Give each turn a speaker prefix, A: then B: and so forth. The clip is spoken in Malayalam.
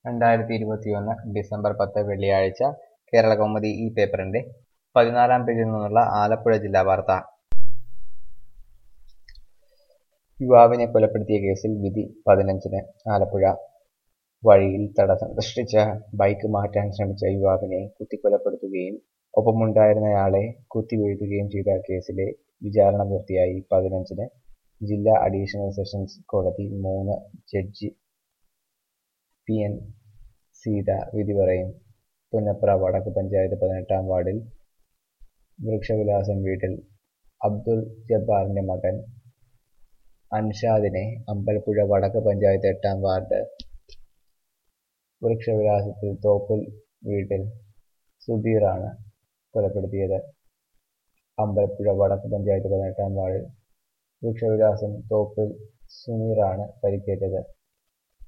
A: 2021 ഡിസംബർ 10 വെള്ളിയാഴ്ച കേരളകൗമുദി ഈ പേപ്പറിന്റെ 14-ാം പേജിൽ നിന്നുള്ള ആലപ്പുഴ ജില്ലാ വാർത്ത. യുവാവിനെ കൊലപ്പെടുത്തിയ കേസിൽ വിധി 15-ന്. ആലപ്പുഴ. വഴിയിൽ തടസ്സം സൃഷ്ടിച്ച ബൈക്ക് മാറ്റാൻ ശ്രമിച്ച യുവാവിനെ കുത്തിക്കൊലപ്പെടുത്തുകയും ഒപ്പമുണ്ടായിരുന്നയാളെ കുത്തിവീഴ്ത്തുകയും ചെയ്ത കേസിലെ വിചാരണ പൂർത്തിയായി. 15-ന് ജില്ലാ അഡീഷണൽ സെഷൻസ് കോടതി 3 ജഡ്ജി PN സീത വിധി പറയും. പുന്നപ്ര വടക്ക് പഞ്ചായത്ത് 18-ാം വാർഡിൽ വൃക്ഷവിലാസം വീട്ടിൽ അബ്ദുൾ ജബ്ബാറിന്റെ മകൻ അൻഷാദിനെ അമ്പലപ്പുഴ വടക്ക് പഞ്ചായത്ത് 8-ാം വാർഡ് വൃക്ഷവിലാസത്തിൽ തോപ്പിൽ വീട്ടിൽ സുധീറാണ് കൊലപ്പെടുത്തിയത്. അമ്പലപ്പുഴ വടക്ക് പഞ്ചായത്ത് 18-ാം വാർഡിൽ വൃക്ഷവിലാസം തോപ്പിൽ സുനീറാണ് പരിക്കേറ്റത്.